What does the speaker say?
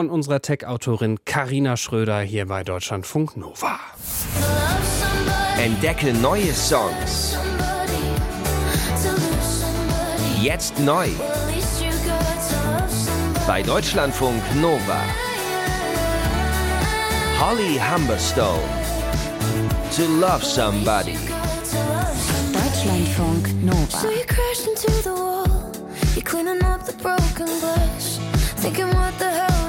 Von unserer Tech-Autorin Carina Schröder hier bei Deutschlandfunk Nova. Entdecke neue Songs. Jetzt neu. Bei Deutschlandfunk Nova. Holly Humberstone. To Love Somebody. Deutschlandfunk Nova. So you crashed into the wall. You're cleaning up the broken glass. Thinking what the hell